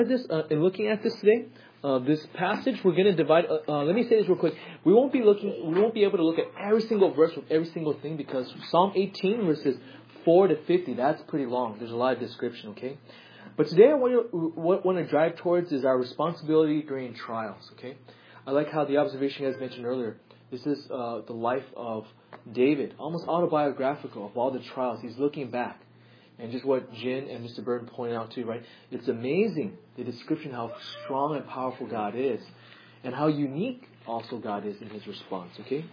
In looking at this today, this passage we're going to divide. Let me say this real quick. We won't be able to look at every single verse with every single thing, because Psalm 18 verses 4 to 50, that's pretty long. There's a lot of description. Okay, but today what I want to drive towards is our responsibility during trials. Okay, I like how the observation you guys mentioned earlier. This is the life of David, almost autobiographical of all the trials. He's looking back. And just what Jin and Mr. Burton pointed out too, right? It's amazing, the description how strong and powerful God is, and how unique also God is in His response, okay?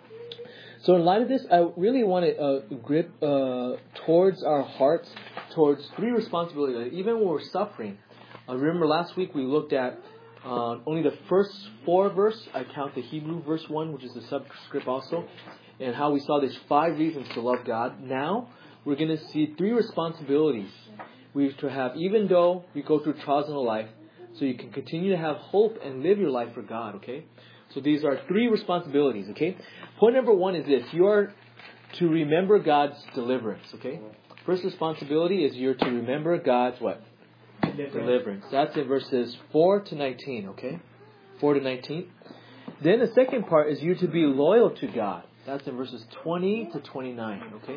So in light of this, I really want to grip towards our hearts, towards three responsibilities. Even when we're suffering, remember last week we looked at only the first 4 verse. I count the Hebrew verse 1, which is the subscript also, and how we saw there's 5 reasons to love God. Now, we're going to see 3 responsibilities we have to have, even though we go through trials in our life, so you can continue to have hope and live your life for God, okay? So these are 3 responsibilities, okay? Point number 1 is this. You are to remember God's deliverance, okay? First responsibility is you're to remember God's what? Deliverance. That's in verses 4 to 19, okay? 4 to 19. Then the second part is you're to be loyal to God. That's in verses 20 to 29, okay?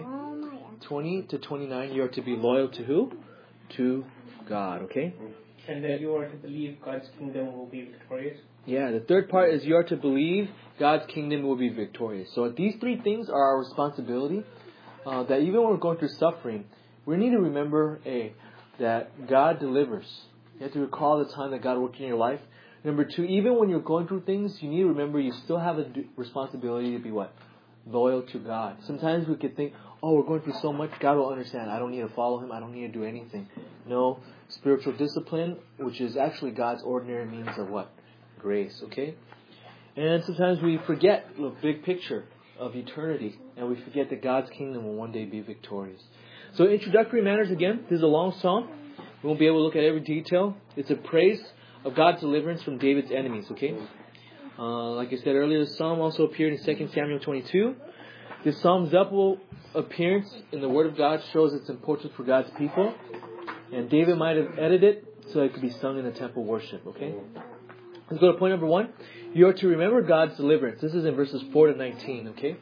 20 to 29, you are to be loyal to who? To God, okay? And then you are to believe God's kingdom will be victorious? Yeah, the third part is you are to believe God's kingdom will be victorious. So these 3 things are our responsibility, that even when we're going through suffering, we need to remember, that God delivers. You have to recall the time that God worked in your life. Number 2, even when you're going through things, you need to remember you still have a responsibility to be what? Loyal to God. Sometimes we could think, we're going through so much, God will understand. I don't need to follow Him. I don't need to do anything. No, spiritual discipline, which is actually God's ordinary means of what? Grace, okay? And sometimes we forget the big picture of eternity, and we forget that God's kingdom will one day be victorious. So introductory matters again. This is a long psalm. We won't be able to look at every detail. It's a praise of God's deliverance from David's enemies, okay? Like I said earlier, the psalm also appeared in 2 Samuel 22. This psalm's double appearance in the Word of God shows its importance for God's people. And David might have edited it so it could be sung in the temple worship, okay? Let's go to point number 1. You are to remember God's deliverance. This is in verses 4 to 19, okay?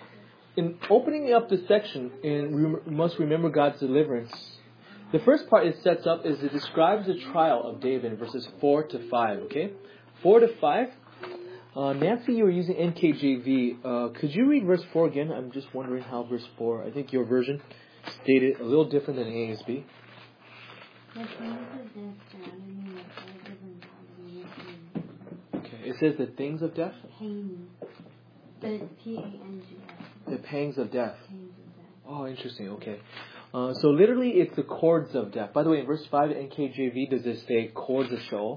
In opening up this section, we must remember God's deliverance. The first part it sets up is it describes the trial of David in verses 4 to 5, okay? 4 to 5. Nancy, you were using NKJV. Could you read verse 4 again? I'm just wondering how verse 4, I think your version stated a little different than ASB. Okay, it says the things of death? Pain. The P-A-N-G-S. The pangs of death. Oh, interesting, okay. So literally it's the cords of death. By the way, in verse 5 in NKJV, does it say cords of Sheol?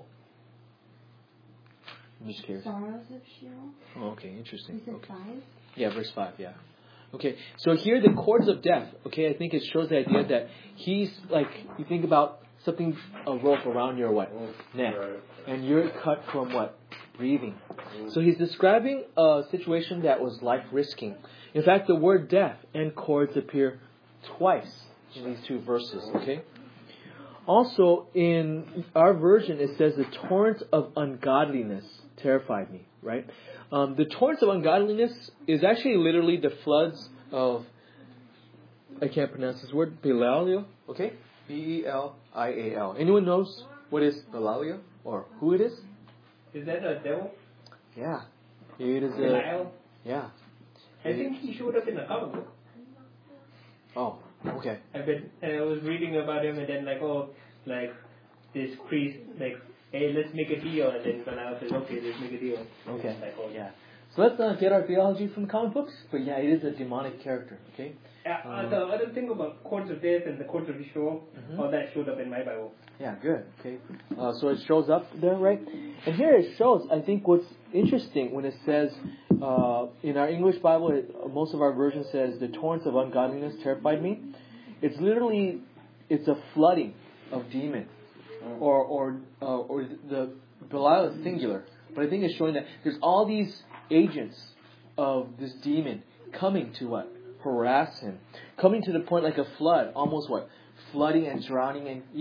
I'm just curious. Sorrows of Sheol. Oh, okay, interesting. Is it okay. 5? Yeah, verse 5, yeah. Okay, so here the cords of death, okay, I think it shows the idea that he's like, you think about something, a rope around your what? Neck. And you're cut from what? Breathing. So he's describing a situation that was life-risking. In fact, the word death and cords appear twice in these 2 verses, okay? Also, in our version, it says the torrent of ungodliness terrified me, right? The torrents of ungodliness is actually literally the floods of, I can't pronounce this word, Belial, okay? B-E-L-I-A-L. Anyone knows what is Belial or who it is? Is that a devil? Yeah. It is Belial? Yeah. I think he showed up in the comic book. Oh, okay. I was reading about him, and then this priest, hey, let's make a deal, and then Belial says, okay, let's make a deal. Okay. Yeah. So let's get our theology from the comic books, but yeah, it is a demonic character, okay? The other thing about cords of death and the cords of Sheol, all that showed up in my Bible. Yeah, good, okay. So it shows up there, right? And here it shows, I think what's interesting when it says, in our English Bible, most of our version says, the torrents of ungodliness terrified me. It's literally, it's a flooding of demons. Or the Belial is singular. But I think it's showing that there's all these agents of this demon coming to what? Harass him. Coming to the point like a flood. Almost what? Flooding and drowning and even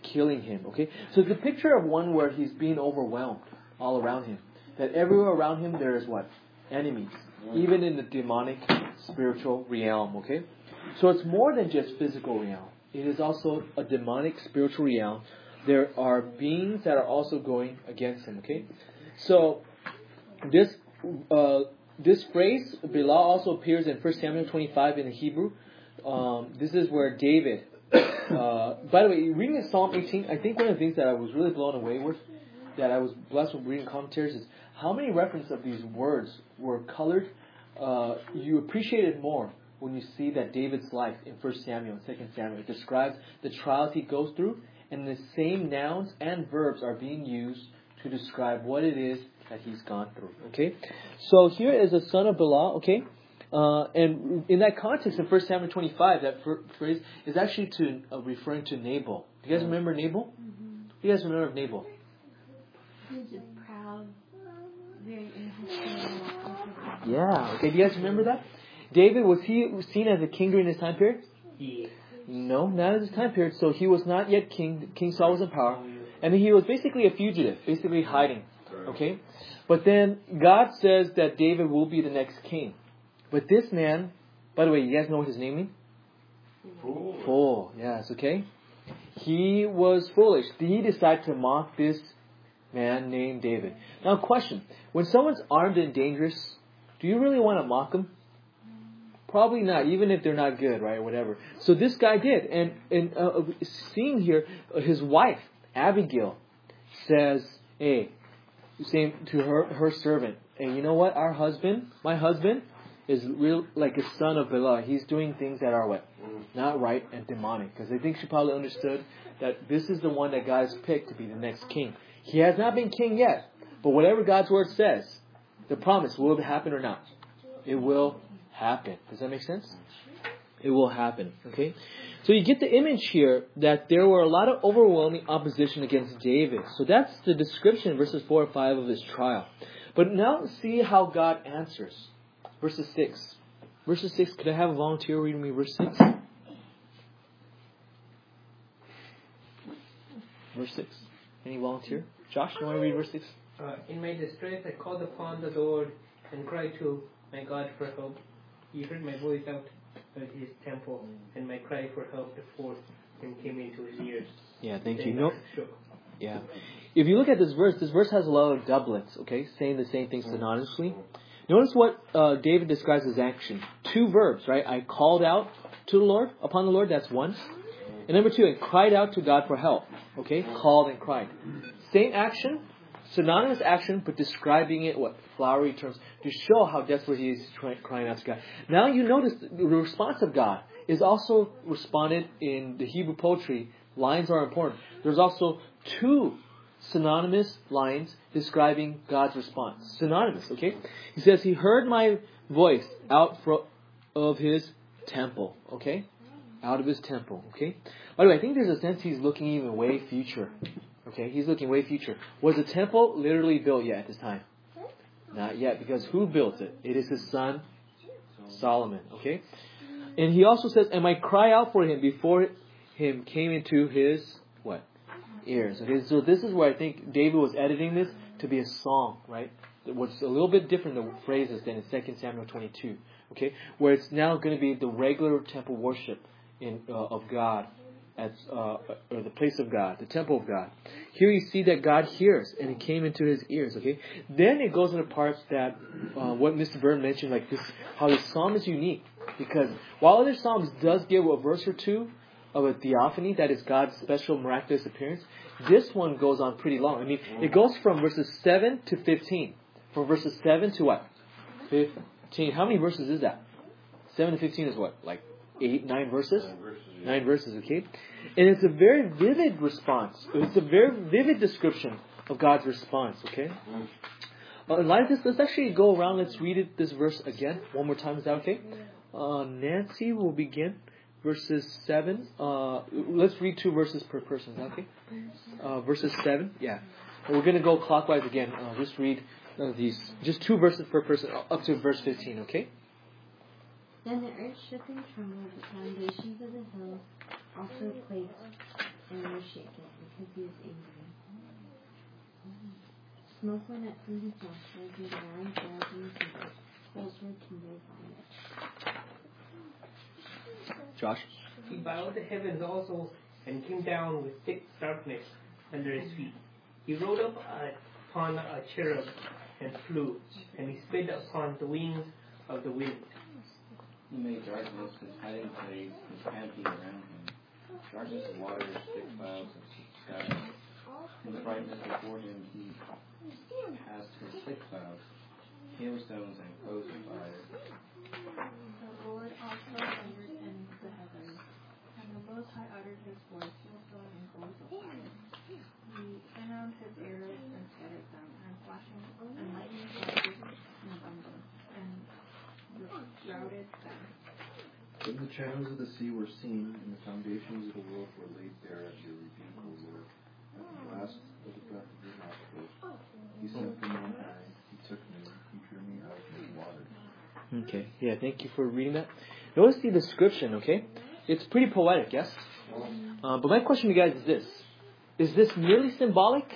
killing him. Okay, so it's a picture of one where he's being overwhelmed all around him. That everywhere around him there is what? Enemies. Even in the demonic spiritual realm. Okay, so it's more than just physical realm. It is also a demonic spiritual realm. There are beings that are also going against him. Okay, so this phrase Bela also appears in 1 Samuel 25 in the Hebrew. This is where David. By the way, reading in Psalm 18, I think one of the things that I was really blown away with, that I was blessed with reading commentaries, is how many references of these words were colored. You appreciate it more when you see that David's life in 1 Samuel and 2 Samuel. It describes the trials he goes through, and the same nouns and verbs are being used to describe what it is that he's gone through. Okay, so here is a son of Bela. Okay, and in that context, in 1 Samuel 25, that phrase is actually referring to Nabal. Do you guys remember Nabal? Mm-hmm. Do you guys remember Nabal? He was just proud, very inhospitable. Yeah. Okay. Do you guys remember that? David, was he seen as a king during this time period? Yes. No, not at this time period. So he was not yet king. King Saul was in power, and he was basically a fugitive, basically hiding. Okay, but then God says that David will be the next king. But this man, by the way, you guys know what his name means? Fool. Yes. Okay. He was foolish. He decided to mock this man named David. Now, question: when someone's armed and dangerous, do you really want to mock them? Probably not, even if they're not good, right? Whatever. So this guy did. And seeing here, his wife, Abigail, says, hey, saying to her servant, hey, you know what? My husband, is real like a son of Bela. He's doing things that are what? Not right and demonic. Because I think she probably understood that this is the one that God has picked to be the next king. He has not been king yet. But whatever God's word says, the promise, will it happen or not? It will happen. Does that make sense? It will happen. Okay? So you get the image here that there were a lot of overwhelming opposition against David. So that's the description in verses 4 and 5 of his trial. But now see how God answers. Verses 6. Verses 6, could I have a volunteer reading me verse 6? Verse 6. Any volunteer? Josh, you want to read verse 6? In my distress, I called upon the Lord and cried to my God for help. He heard my voice out of his temple, and my cry for help before him came into his ears. Yeah, thank Then you. No, God shook. yeah. If you look at this verse has a lot of doublets, okay? Saying the same thing synonymously. Notice what David describes as action. 2 verbs, right? I called out to the Lord, upon the Lord, that's one. And number 2, I cried out to God for help. Okay? Called and cried. Same action, synonymous action, but describing it, what? Flowery terms, to show how desperate he is crying out to God. Now you notice the response of God is also responded in the Hebrew poetry. Lines are important. There's also 2 synonymous lines describing God's response. Synonymous, okay? He says, he heard my voice out of his temple, okay? Out of his temple, okay? By the way, I think there's a sense he's looking even way future. Okay, he's looking way future. Was the temple literally built yet at this time? Not yet, because who built it? It is his son, Solomon, okay? And he also says, and my cry out for him before him came into his, what? Ears. Okay, so this is where I think David was editing this to be a song, right? What's a little bit different, the phrases, than in 2 Samuel 22, okay? Where it's now going to be the regular temple worship of God, or the place of God, the temple of God. Here you see that God hears, and it came into his ears, okay? Then it goes into parts that, what Mr. Byrne mentioned, like this, how the psalm is unique. Because while other psalms does give a verse or 2 of a theophany, that is God's special miraculous appearance, this one goes on pretty long. I mean, it goes from verses 7 to 15. From verses 7 to what? 15. How many verses is that? 7 to 15 is what? Like 9 verses? 9 verses, okay? And it's a very vivid response. It's a very vivid description of God's response, okay? In light of this, let's actually go around. Let's read this verse again. One more time. Is that okay? Nancy will begin. Verses 7. Let's read 2 verses per person. Is that okay? Verses 7. Yeah. And we're going to go clockwise again. Just read these. Just 2 verses per person up to verse 15, okay? Then the earth shook and trembled, the foundations of the hills also quaked. and will shake it, because he is angry. Smoke went up from his nostrils, and devouring flames in his mouth. Coals were kindled on it. Josh? He bowed the heavens also, and came down with thick darkness under his feet. He rode up upon a cherub and flew, and he sped upon the wings of the wind. He made darkness his hiding place, his canopy around him. Darkness of waters, thick clouds of sky. In the brightness before him he cast his thick clouds, hailstones and coals of fire. The Lord also thundered in the heavens, and the Most High uttered his voice, hailstone and coals of fire. He sent out his arrows and scattered them, and flashing and lightning flashes in abundance, and routed them. When the channels of the sea were seen, and the foundations of the world were laid bare at your rebuke, O Lord, at the blast of the breath of your nostrils, he sent from on high, he took me, he drew me out of the waters. Okay, yeah, thank you for reading that. Notice the description, okay? It's pretty poetic, yes? But my question to you guys is this. Is this merely symbolic?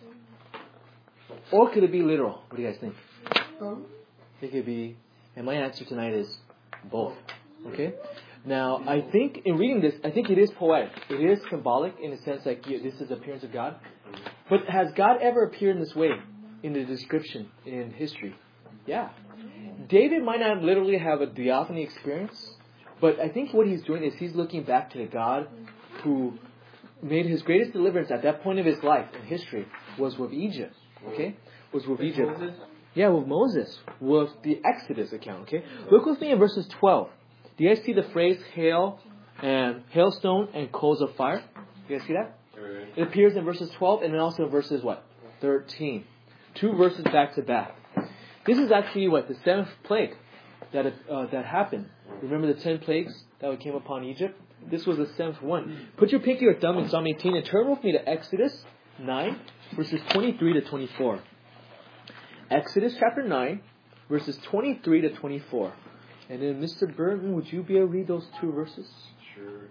Or could it be literal? What do you guys think? Both. It could be, and my answer tonight is both. Okay? Now, I think in reading this, I think it is poetic. It is symbolic in the sense like this is the appearance of God. But has God ever appeared in this way in the description in history? Yeah. David might not literally have a theophany experience, but I think what he's doing is he's looking back to the God who made his greatest deliverance at that point of his life in history was with Egypt. Okay? Was with Egypt. Moses? Yeah, with Moses. With the Exodus account. Okay? Look with me in verses 12. Do you guys see the phrase hail and hailstone and coals of fire? Do you guys see that? It appears in verses 12 and then also in verses what? 13. 2 verses back to back. This is actually what? The 7th plague that happened. Remember the 10 plagues that came upon Egypt? This was the 7th one. Put your pinky or thumb in Psalm 18 and turn with me to Exodus 9 verses 23 to 24. Exodus chapter 9 verses 23 to 24. And then Mr. Burton, would you be able to read those 2 verses? Sure.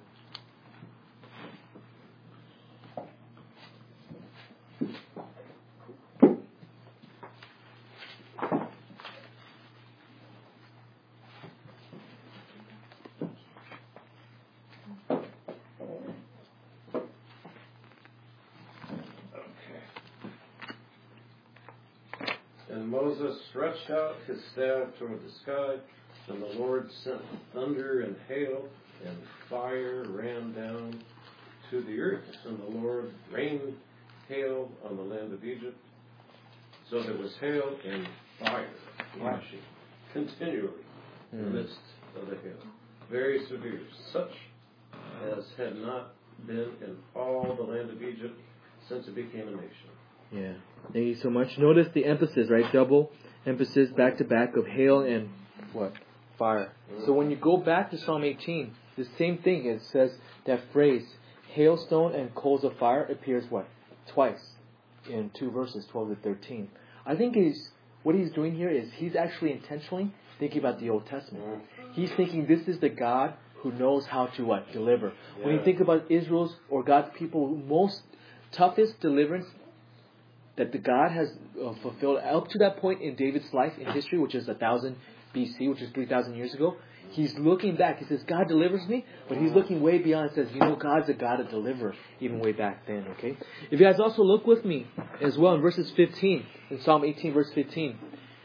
And Moses stretched out his staff toward the sky, and the Lord sent thunder and hail, and fire ran down to the earth. And the Lord rained hail on the land of Egypt. So there was hail and fire flashing continually in the midst of the hail. Very severe, such as had not been in all the land of Egypt since it became a nation. Yeah. Thank you so much. Notice the emphasis, right? Double emphasis back to back of hail and what? Fire. So when you go back to Psalm 18, the same thing. It says that phrase, hailstone and coals of fire appears what? Twice in 2 verses, 12 to 13. I think what he's doing here is he's actually intentionally thinking about the Old Testament. He's thinking this is the God who knows how to what? Deliver. Yeah. When you think about Israel's or God's people, most toughest deliverance that the God has fulfilled up to that point in David's life in history, which is 1000 BC, which is 3,000 years ago. He's looking back. He says, God delivers me, but he's looking way beyond and says, God's a God to deliver, even way back then, okay? If you guys also look with me as well in verses 15, in Psalm 18, verse 15,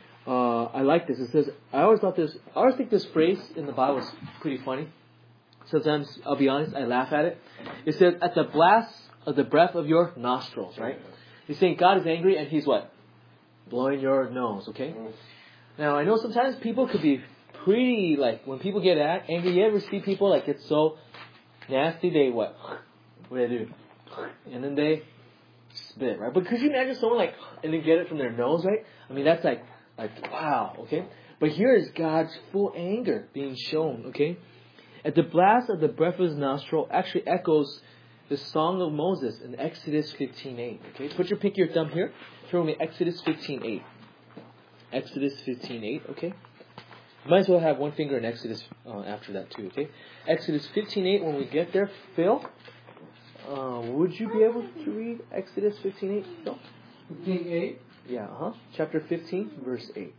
I like this. It says, I always think this phrase in the Bible is pretty funny. Sometimes, I'll be honest, I laugh at it. It says, at the blast of the breath of your nostrils, right? He's saying God is angry and he's what? Blowing your nose, okay? Now, I know sometimes people could be pretty, like, when people get angry, you ever see people, like, get so nasty, they what? What do they do? And then they spit, right? But could you imagine someone, like, and then get it from their nose, right? I mean, that's like, wow, okay? But here is God's full anger being shown, okay? At the blast of the breath of his nostril actually echoes the song of Moses in Exodus 15:8. Okay, put your pinky or thumb here. Turn with me Exodus 15:8. Exodus 15:8. Okay, might as well have one finger in Exodus after that too. Okay, Exodus 15:8. When we get there, Phil, would you be able to read Exodus 15:8? No. 15:8. Yeah, Chapter 15, verse 8.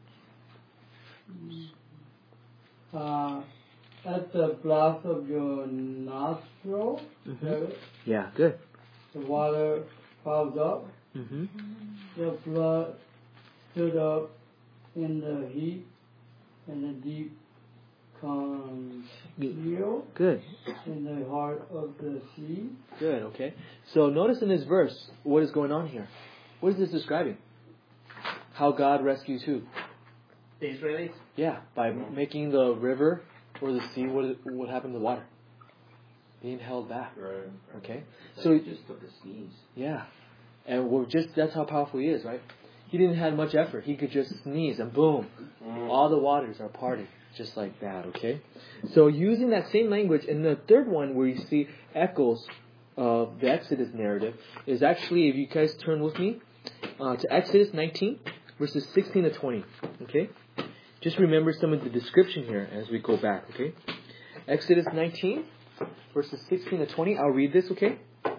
At the blast of your nostril, Yeah, good. the water piled up. Mm-hmm. The blood stood up in the heat, and the deep concealed Good. in the heart of the sea. Good, okay. So notice in this verse, what is going on here? What is this describing? How God rescues who? The Israelites? Yeah, by making the river or the sea, what happened to the water? Being held back. Right. Okay? So, just took a sneeze. yeah. And that's how powerful he is, right? He didn't have much effort. He could just sneeze and boom, all the waters are parting. Just like that, okay? So using that same language, and the third one where you see echoes of the Exodus narrative is actually, if you guys turn with me, to Exodus 19, verses 16 to 20, okay? Just remember some of the description here as we go back, okay? Exodus 19, verses 16 to 20, I'll read this, okay?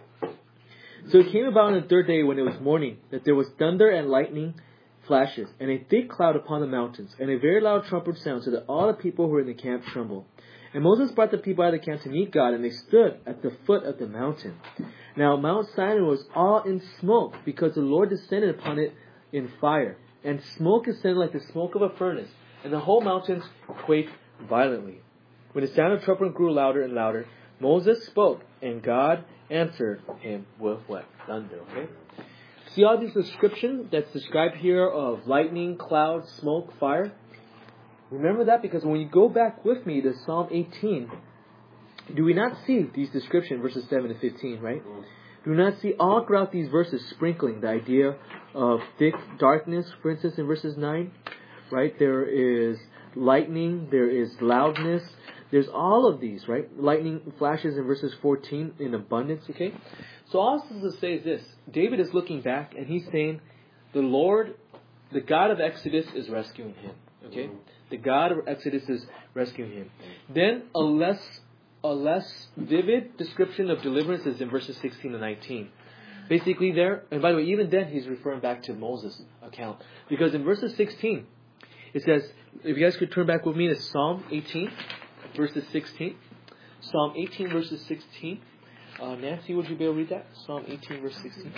So it came about on the third day when it was morning that there was thunder and lightning flashes, and a thick cloud upon the mountains, and a very loud trumpet sound, so that all the people who were in the camp trembled. And Moses brought the people out of the camp to meet God, and they stood at the foot of the mountain. Now Mount Sinai was all in smoke, because the Lord descended upon it in fire, and smoke ascended like the smoke of a furnace, and the whole mountains quaked violently. When the sound of trumpet grew louder and louder, Moses spoke, and God answered him with what? Thunder, okay? See all these descriptions that's described here of lightning, cloud, smoke, fire? Remember that, because when you go back with me to Psalm 18, do we not see these descriptions, verses 7 to 15, right? Do we not see all throughout these verses sprinkling the idea of thick darkness, for instance, in verses 9, right? There is lightning, there is loudness, there's all of these, right? Lightning flashes in verses 14 in abundance, okay? So all this is to say is this. David is looking back and he's saying, the Lord, the God of Exodus is rescuing him, okay? The God of Exodus is rescuing him. Then a less vivid description of deliverance is in verses 16 to 19. Basically there, and by the way, even then he's referring back to Moses' account. Because in verses 16, it says, if you guys could turn back with me to Psalm 18, verses 16. Psalm 18, verses 16. Nancy, would you be able to read that? Psalm 18, verse 16.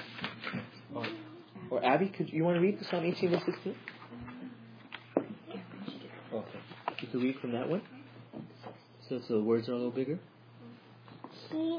Or Abby, you want to read the Psalm 18, verse 16? Okay. You can read from that one. So the words are a little bigger. He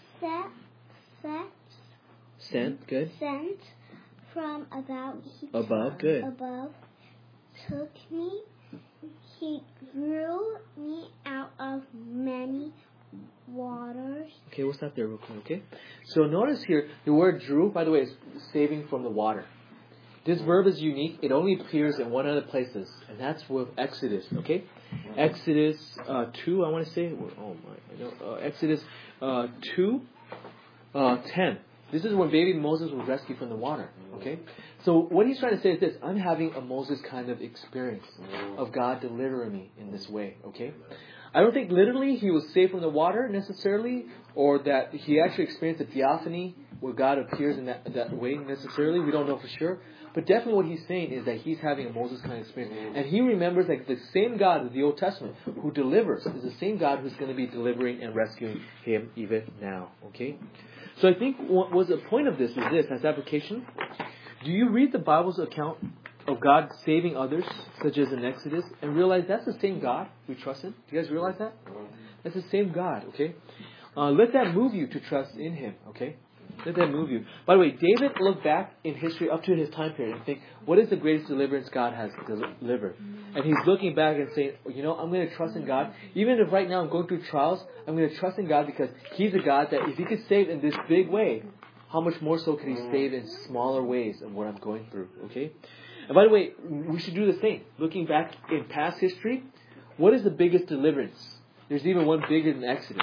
Sent, good. Sent from above. Above, good. Above took me. He drew me out of many waters. Okay, we'll stop there real quick, okay? So notice here, the word drew, by the way, is saving from the water. This verb is unique. It only appears in one other places, and that's with Exodus, okay? Exodus 2, I want to say. Oh my, I know. Exodus 2, 10. This is when baby Moses was rescued from the water, okay? So what he's trying to say is this: I'm having a Moses kind of experience of God delivering me in this way, okay? I don't think literally he was saved from the water necessarily, or that he actually experienced a theophany where God appears in that way necessarily. We don't know for sure. But definitely what he's saying is that he's having a Moses kind of experience. And he remembers that the same God of the Old Testament who delivers is the same God who's going to be delivering and rescuing him even now, okay? So I think what was the point of this is this, as application. Do you read the Bible's account of God saving others, such as in Exodus, and realize that's the same God we trust in? Do you guys realize that? That's the same God, okay? Let that move you to trust in Him, okay? Let that move you. By the way, David looked back in history up to his time period and think, what is the greatest deliverance God has delivered? And he's looking back and saying, you know, I'm going to trust in God. Even if right now I'm going through trials, I'm going to trust in God because He's a God that if He could save in this big way, how much more so could He save in smaller ways of what I'm going through, okay? And by the way, we should do the same. Looking back in past history, what is the biggest deliverance? There's even one bigger than Exodus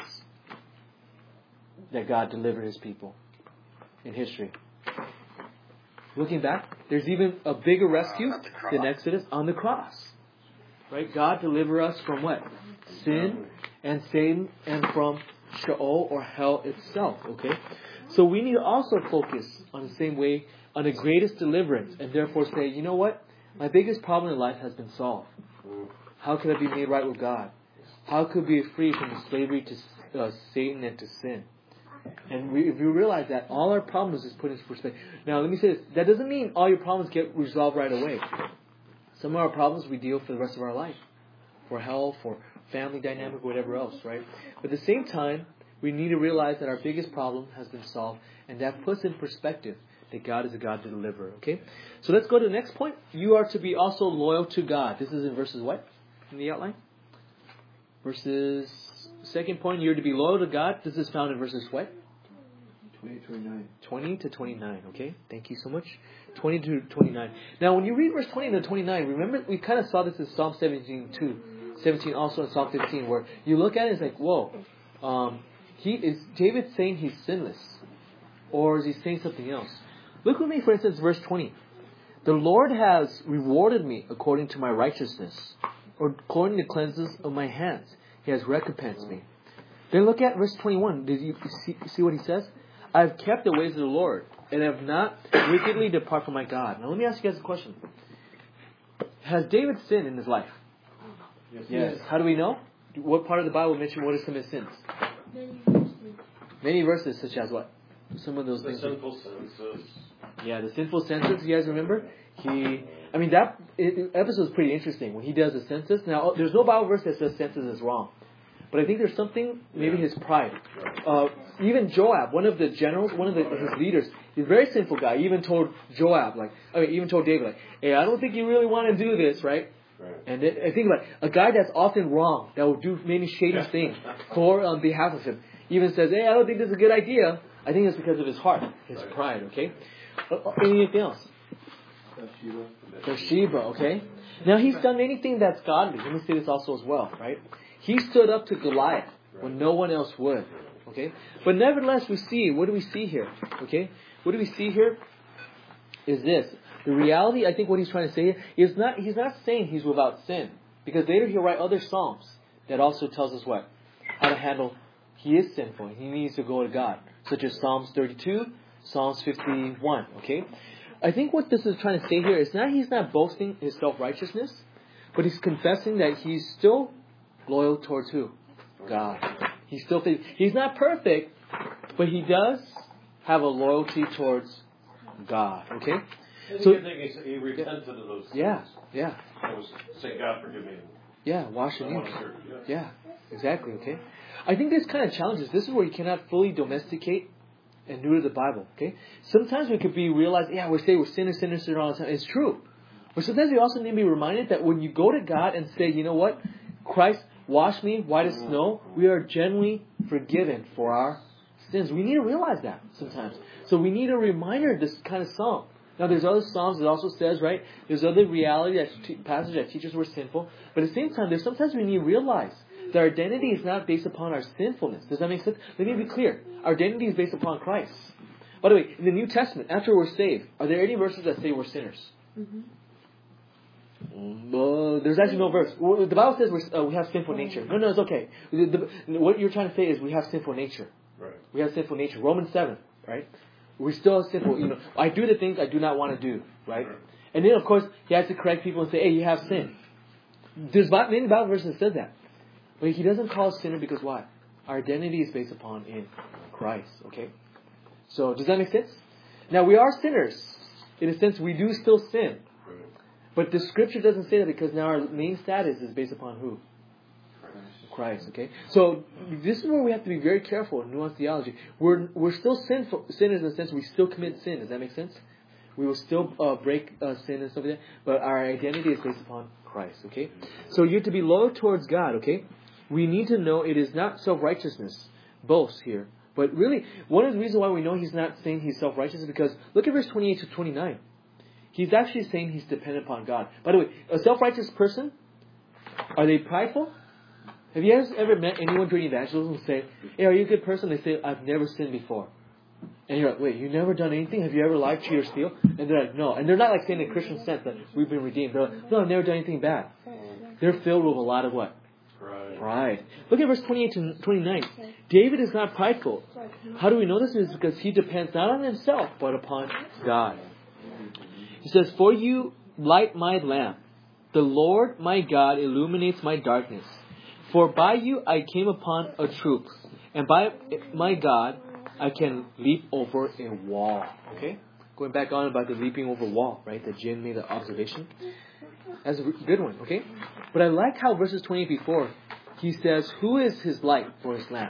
that God delivered His people in history. Looking back, there's even a bigger rescue than Exodus on the cross. Right? God delivered us from what? Sin and Satan and from Sheol or hell itself. Okay, so we need to also focus on the same way on the greatest deliverance, and therefore say, you know what? My biggest problem in life has been solved. How could I be made right with God? How could I be free from the slavery to Satan and to sin? And if you realize that, all our problems is put into perspective. Now, let me say this. That doesn't mean all your problems get resolved right away. Some of our problems we deal for the rest of our life. For health, for family dynamic, whatever else, right? But at the same time, we need to realize that our biggest problem has been solved. And that puts in perspective that God is a God to deliver, okay? So let's go to the next point. You are to be also loyal to God. This is in verses what? In the outline? Verses... Second point, you're to be loyal to God. This is found in verses what? 20 to 29. 20 to 29, okay? Thank you so much. 20 to 29. Now, when you read verse 20 to 29, remember, we kind of saw this in Psalm 17 too. 17 also in Psalm 15, where you look at it, it's like, whoa. Is David saying he's sinless? Or is he saying something else? Look with me, for instance, verse 20. The Lord has rewarded me according to my righteousness, or according to the cleanses of my hands. He has recompensed me. Then look at verse 21. Did you see what he says? I have kept the ways of the Lord, and have not wickedly departed from my God. Now let me ask you guys a question. Has David sinned in his life? Yes. How do we know? What part of the Bible mentions what are some of his sins? Many verses, such as what? Some of those things. The sinful senses. Yeah, the sinful senses. You guys remember? That episode is pretty interesting when he does the census. Now, there's no Bible verse that says census is wrong, but I think there's something, maybe his pride. Even Joab, one of the generals, his leaders, he's a very sinful guy. He even told even told David, hey, I don't think you really want to do this, right? And I think about it, a guy that's often wrong, that will do many shady things on behalf of him, even says, hey, I don't think this is a good idea. I think it's because of his heart, his pride, okay? Anything else? Bathsheba, okay? Now, he's done anything that's godly. Let me say this also as well, right? He stood up to Goliath when no one else would, okay? But nevertheless, what do we see here, okay? What do we see here is this. The reality, I think what he's trying to say is he's not saying he's without sin. Because later he'll write other Psalms that also tells us what? How to handle, he is sinful. He needs to go to God. Such as Psalms 32, Psalms 51, okay? I think what this is trying to say here is he's not boasting his self-righteousness, but he's confessing that he's still loyal towards who? God. He's not perfect, but he does have a loyalty towards God. Okay? So he repented of those things. Yeah. I was say, God forgive me. Yeah, wash in you. Yeah, exactly. Okay? I think this kind of challenges. This is where you cannot fully domesticate and neuter the Bible. Okay? Sometimes we could be realized, we say we're sinners all the time. It's true. But sometimes we also need to be reminded that when you go to God and say, you know what? Christ, wash me white as snow, we are genuinely forgiven for our sins. We need to realize that sometimes. So we need a reminder of this kind of psalm. Now there's other psalms that also says, right, there's other reality, passage that teaches we're sinful. But at the same time, there's sometimes we need to realize that our identity is not based upon our sinfulness. Does that make sense? Let me be clear. Our identity is based upon Christ. By the way, in the New Testament, after we're saved, are there any verses that say we're sinners? There's actually no verse. The Bible says we have sinful nature. No, it's okay. What you're trying to say is we have sinful nature. Right. We have sinful nature. Romans 7, right? We still have sinful. I do the things I do not want to do, right? And then, of course, he has to correct people and say, hey, you have sin. There's many Bible verses that says that. But he doesn't call us sinner because why? Our identity is based upon in Christ, okay? So, does that make sense? Now, we are sinners. In a sense, we do still sin. But the scripture doesn't say that because now our main status is based upon who? Christ, okay? So, this is where we have to be very careful in nuanced theology. We're still sinners in the sense we still commit sin. Does that make sense? We will still break sin and stuff like that. But our identity is based upon Christ, okay? So, you're to be loyal towards God, okay? We need to know it is not self-righteousness, boast here. But really, one of the reasons why we know he's not saying he's self-righteous is because, look at verse 28 to 29. He's actually saying he's dependent upon God. By the way, a self-righteous person, are they prideful? Have you guys ever met anyone during evangelism and say, hey, are you a good person? They say, I've never sinned before. And you're like, wait, you've never done anything? Have you ever lied, cheat, or steal? And they're like, no. And they're not like saying in a Christian sense that we've been redeemed. They're like, no, I've never done anything bad. They're filled with a lot of what? Pride. Look at verse 28 to 29. David is not prideful. How do we know this? Is because he depends not on himself, but upon God. He says, "For you light my lamp. The Lord my God illuminates my darkness. For by you I came upon a troop, and by my God I can leap over a wall." Okay? Going back on about the leaping over wall, right? That Jin made the observation. That's a good one, okay? But I like how verses 28 before, he says, who is his light for his lamp?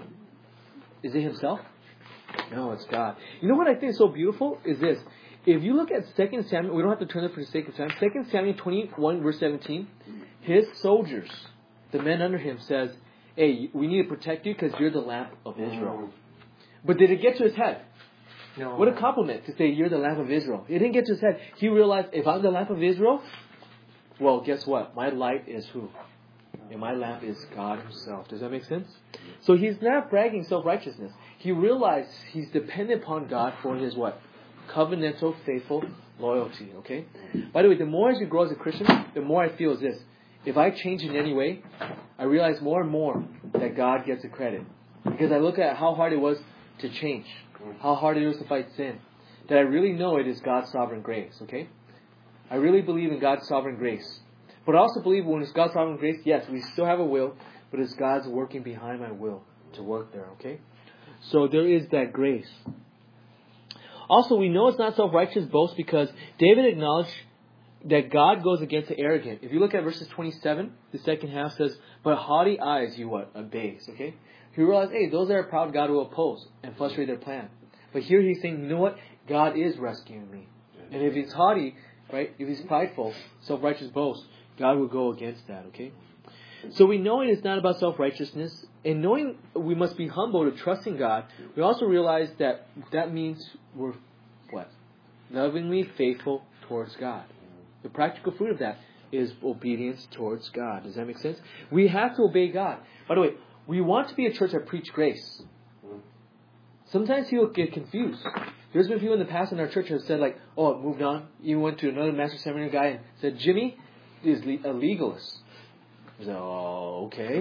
Is it himself? No, it's God. You know what I think is so beautiful? Is this. If you look at 2 Samuel, we don't have to turn it for the sake of time. 2 Samuel 21 verse 17, his soldiers, the men under him says, hey, we need to protect you because you're the lamp of Israel. But did it get to his head? No. What a compliment to say you're the lamp of Israel. It didn't get to his head. He realized if I'm the lamp of Israel, well, guess what? My light is who? And my lamp is God himself. Does that make sense? So he's not bragging self-righteousness. He realized he's dependent upon God for his what? Covenantal, faithful loyalty. Okay? By the way, the more as you grow as a Christian, the more I feel is this. If I change in any way, I realize more and more that God gets the credit. Because I look at how hard it was to change. How hard it was to fight sin. That I really know it is God's sovereign grace. Okay? I really believe in God's sovereign grace. But I also believe when it's God's sovereign grace, yes, we still have a will, but it's God's working behind my will to work there, okay? So there is that grace. Also, we know it's not self-righteous boast because David acknowledged that God goes against the arrogant. If you look at verses 27, the second half says, but haughty eyes you what? Abase, okay? He realized, hey, those that are proud God will oppose and frustrate their plan. But here he's saying, you know what? God is rescuing me. And if he's haughty, right? If he's prideful, self-righteous boast, God will go against that, okay? So we know it is not about self-righteousness. And knowing we must be humble to trust in God, we also realize that means we're, what? Lovingly faithful towards God. The practical fruit of that is obedience towards God. Does that make sense? We have to obey God. By the way, we want to be a church that preach grace. Sometimes people get confused. There's been people in the past in our church who have said like, oh, it moved on. You went to another master seminary guy and said, Jimmy is a legalist. I said, oh, okay.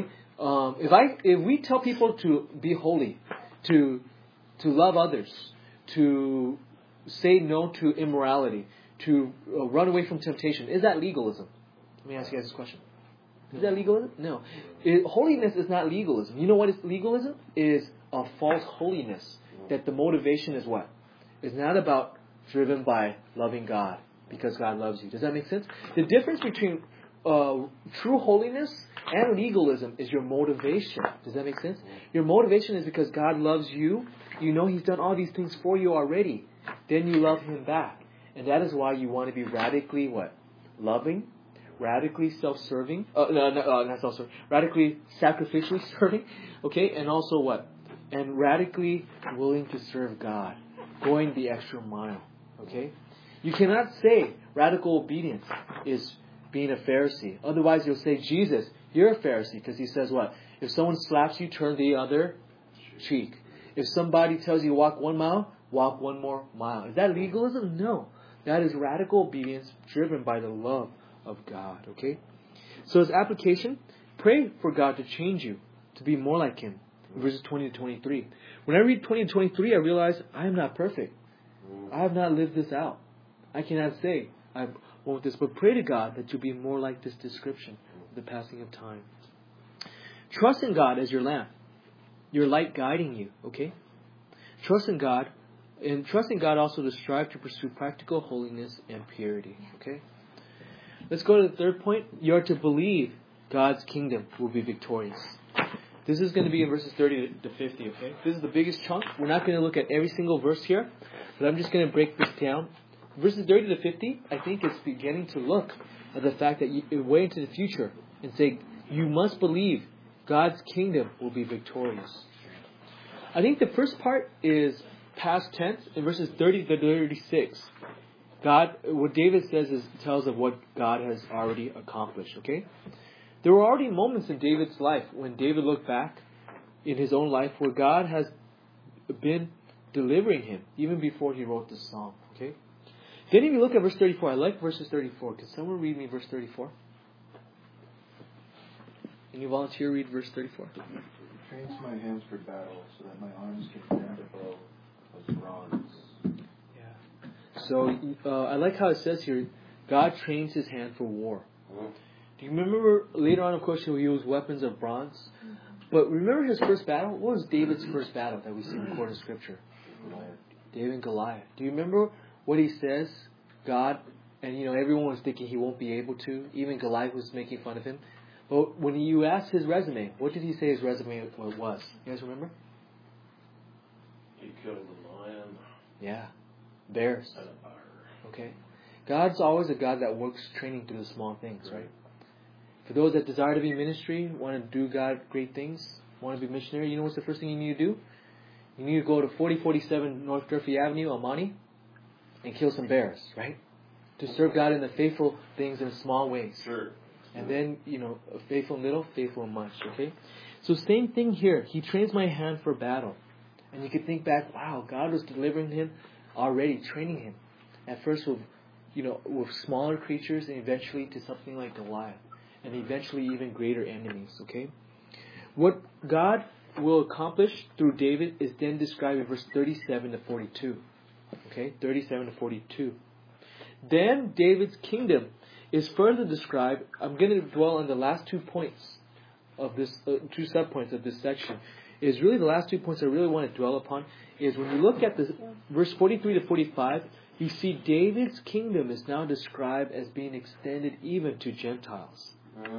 If we tell people to be holy, to love others, to say no to immorality, to run away from temptation, is that legalism? Let me ask you guys this question. Is that legalism? No. Holiness is not legalism. You know what is legalism? It is a false holiness. That the motivation is what? It's not about driven by loving God because God loves you. Does that make sense? The difference between true holiness and legalism is your motivation. Does that make sense? Your motivation is because God loves you. You know He's done all these things for you already. Then you love Him back. And that is why you want to be radically what? Loving, radically self-serving. Not self-serving. Radically sacrificially serving. Okay? And also what? And radically willing to serve God. Going the extra mile. Okay? You cannot say radical obedience is being a Pharisee. Otherwise you'll say, Jesus, you're a Pharisee. Because He says what? If someone slaps you, turn the other cheek. If somebody tells you walk 1 mile, walk 1 more mile. Is that legalism? No. That is radical obedience driven by the love of God. Okay? So as application, pray for God to change you, to be more like Him. Verses 20 to 23. When I read 20 to 23, I realize I am not perfect. I have not lived this out. I cannot say I want this, but pray to God that you'll be more like this description of the passing of time. Trust in God as your lamp, your light guiding you. Okay? Trust in God, and trust in God also to strive to pursue practical holiness and purity. Okay? Let's go to the third point. You are to believe God's kingdom will be victorious. This is going to be in verses 30 to 50, okay? This is the biggest chunk. We're not going to look at every single verse here, but I'm just going to break this down. Verses 30 to 50, I think it's beginning to look at the fact that you way into the future and say, you must believe God's kingdom will be victorious. I think the first part is past tense in verses 30 to 36. What David says tells of what God has already accomplished, okay? There were already moments in David's life when David looked back in his own life where God has been delivering him even before he wrote this song. Okay. Then if you look at verse 34, I like verses 34. Can someone read me verse 34? Can you volunteer read verse 34? Trains my hands for battle so that my arms can bend a bow of bronze. Yeah. So I like how it says here, God trains his hand for war. Do you remember later on, of course, he'll use weapons of bronze? But remember his first battle? What was David's first battle that we see recorded in Scripture? David and Goliath. Do you remember what he says? God, and everyone was thinking he won't be able to. Even Goliath was making fun of him. But when you asked his resume, what did he say his resume was? You guys remember? He killed a lion. Yeah. Bears. And a bear. Okay. God's always a God that works training through the small things, right? For those that desire to be in ministry, want to do God great things, want to be missionary, you know what's the first thing you need to do? You need to go to 4047 North Durfee Avenue, Almani, and kill some bears, right? To serve God in the faithful things in small ways. Sure. And then, faithful in little, faithful in much, okay? So same thing here. He trains my hand for battle. And you could think back, wow, God was delivering him already, training him. At first with smaller creatures and eventually to something like Goliath. And eventually even greater enemies, okay? What God will accomplish through David is then described in verse 37 to 42. Okay, 37 to 42. Then David's kingdom is further described. I'm going to dwell on the last 2 points of this, 2 subpoints of this section. Is really the last 2 points I really want to dwell upon. Is when you look at this verse 43 to 45, you see David's kingdom is now described as being extended even to Gentiles.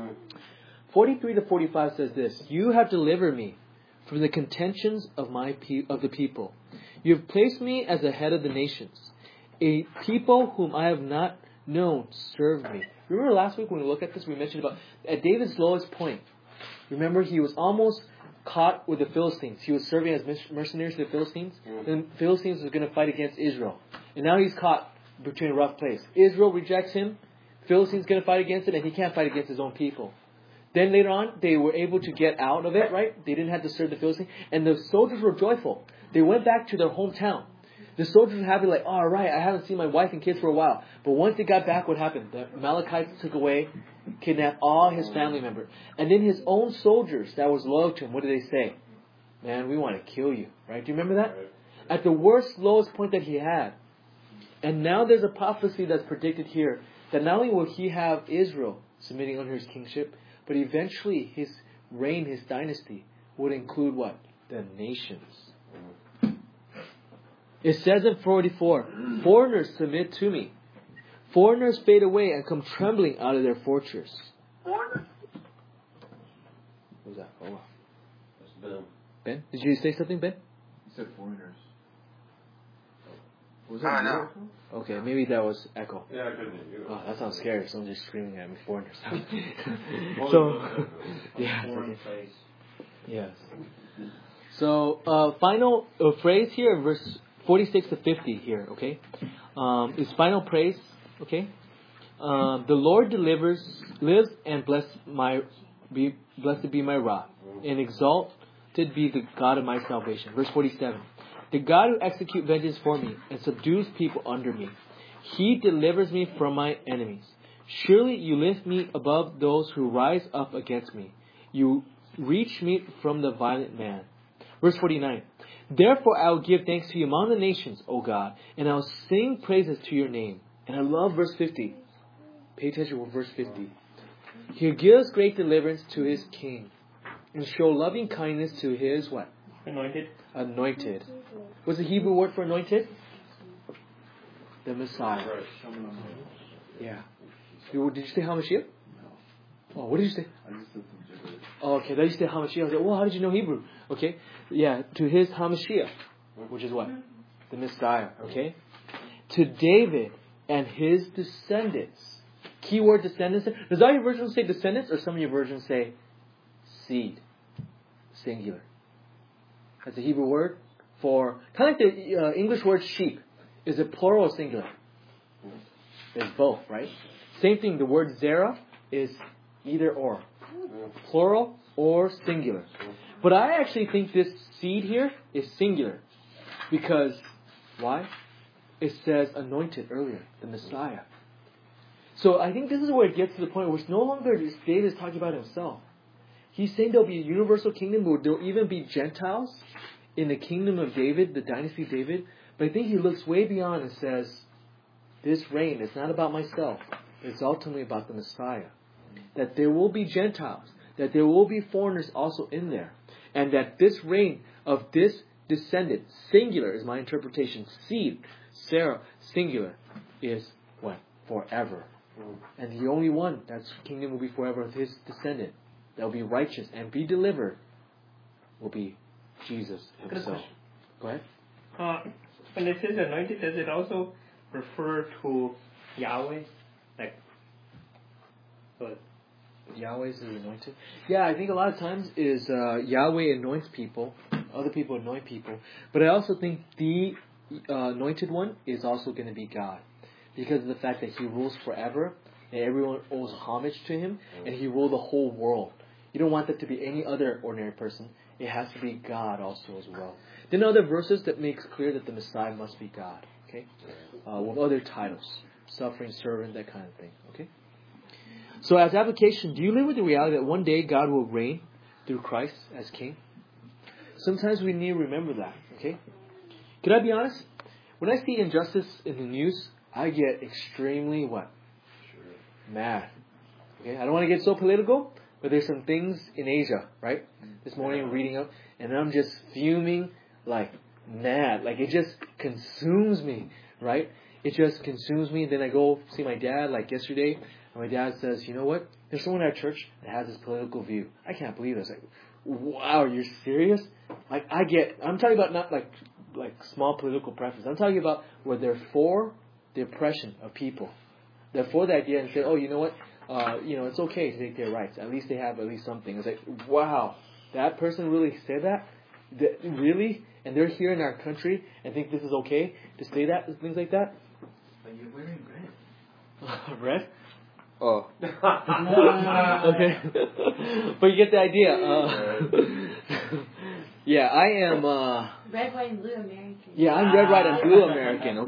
43 to 45 says this: You have delivered me from the contentions of the people. You have placed me as the head of the nations. A people whom I have not known serve me. Remember last week when we looked at this, we mentioned about at David's lowest point. Remember he was almost caught with the Philistines. He was serving as mercenaries to the Philistines. And the Philistines was going to fight against Israel. And now he's caught between a rough place. Israel rejects him. Philistines going to fight against it, and he can't fight against his own people. Then later on, they were able to get out of it, right? They didn't have to serve the Philistines. And the soldiers were joyful. They went back to their hometown. The soldiers were happy, like, all right, I haven't seen my wife and kids for a while. But once they got back, what happened? The Amalekites took away, kidnapped all his family members. And then his own soldiers that was loyal to him, what did they say? Man, we want to kill you, right? Do you remember that? At the worst, lowest point that he had. And now there's a prophecy that's predicted here that not only will he have Israel submitting under his kingship, but eventually his reign, his dynasty, would include what? The nations. It says in 44, foreigners submit to me. Foreigners fade away and come trembling out of their fortress. What was that? Oh. That's Ben. Ben? Did you say something, Ben? He said foreigners. Was that you? Okay, maybe that was echo. Yeah, I couldn't hear you. Oh, that sounds scary. Someone just screaming at me, foreigners. Yeah. Okay. Yes. So, final phrase here, verse 46 to 50 here, okay? Is final praise, okay? The Lord lives and blessed be my rock, and exalted be the God of my salvation. Verse 47. The God who executes vengeance for me and subdues people under me. He delivers me from my enemies. Surely you lift me above those who rise up against me. You reach me from the violent man. Verse 49. Therefore I will give thanks to you among the nations, O God, and I will sing praises to your name. And I love verse 50. Pay attention to verse 50. He gives great deliverance to his king, and show loving kindness to his what? Anointed. What's the Hebrew word for anointed? The Messiah. Yeah. Did you say Hamashiach? Oh, what did you say? Oh, okay, that you said Hamashiach. I was like, well, how did you know Hebrew? Okay. Yeah, to his Hamashiach, which is what? The Messiah, okay? To David and his descendants. Keyword descendants. Does all your versions say descendants, or some of your versions say seed? Singular. That's a Hebrew word for, kind of like the English word sheep. Is it plural or singular? It's both, right? Same thing, the word zera is either or. Plural or singular. But I actually think this seed here is singular. Because, why? It says anointed earlier, the Messiah. So I think this is where it gets to the point where it's no longer just David is talking about himself. He's saying there'll be a universal kingdom where there'll even be Gentiles in the kingdom of David, the dynasty of David. But I think he looks way beyond and says, this reign is not about myself. It's ultimately about the Messiah. That there will be Gentiles. That there will be foreigners also in there. And that this reign of this descendant, singular is my interpretation, seed, Sarah, singular, is what? Forever. And the only one that's kingdom will be forever of his descendant that will be righteous and be delivered will be Jesus himself. Go ahead. When it says anointed, does it also refer to Yahweh? Like, what? Yahweh is anointed? Yeah, I think a lot of times is Yahweh anoints people, other people anoint people. But I also think the anointed one is also going to be God. Because of the fact that He rules forever and everyone owes homage to Him and He rules the whole world. You don't want that to be any other ordinary person. It has to be God also as well. Then other verses that makes clear that the Messiah must be God. Okay, with other titles, suffering servant, that kind of thing. Okay. So as application, do you live with the reality that one day God will reign through Christ as King? Sometimes we need to remember that. Okay. Can I be honest? When I see injustice in the news, I get extremely what? Mad. Okay. I don't want to get so political. But there's some things in Asia, right? This morning I'm reading up, and I'm just fuming like mad. Like it just consumes me, right? It just consumes me. And then I go see my dad, like yesterday, and my dad says, you know what? There's someone at church that has this political view. I can't believe this. Like, wow, you're serious? Like I'm talking about not like small political preference. I'm talking about where they're for the oppression of people. They're for the idea and say, oh, you know what? It's okay to take their rights. At least they have at least something. It's like, wow, that person really said that? Really? And they're here in our country and think this is okay to say that, things like that? But you're wearing red. Red? Oh. Okay. But you get the idea. Yeah, I am... Red, white, and blue American. Yeah, I'm red, white, and blue American,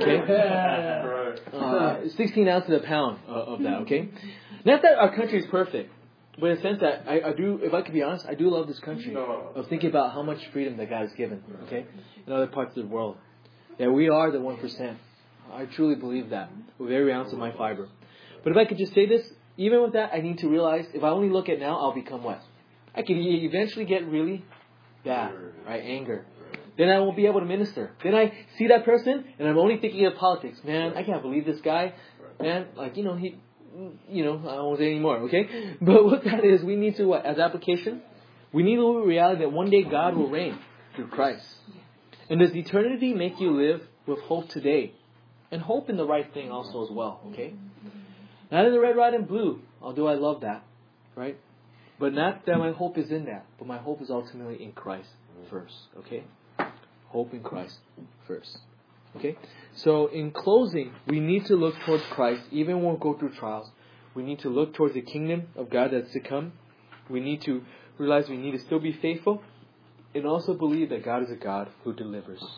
okay? 16 ounces a pound of that, okay? Not that our country is perfect, but in the sense that I do, if I could be honest, I do love this country. Of thinking about how much freedom that God has given, okay? In other parts of the world. Yeah, we are the 1%. I truly believe that with every ounce of my fiber. But if I could just say this, even with that, I need to realize if I only look at now, I'll become what? I could eventually get really bad, right? Anger. Then I won't be able to minister. Then I see that person and I'm only thinking of politics. Man, I can't believe this guy. Man, like, I won't say anymore, okay? But what that is, we need to, what? As application, we need to live with reality that one day God will reign through Christ. And does eternity make you live with hope today? And hope in the right thing also as well, okay? Not in the red, white, and blue, although I love that, right? But not that my hope is in that, but my hope is ultimately in Christ first, okay? Hope in Christ first, okay? So in closing, we need to look towards Christ, even when we go through trials. We need to look towards the kingdom of God that's to come. We need to realize we need to still be faithful and also believe that God is a God who delivers.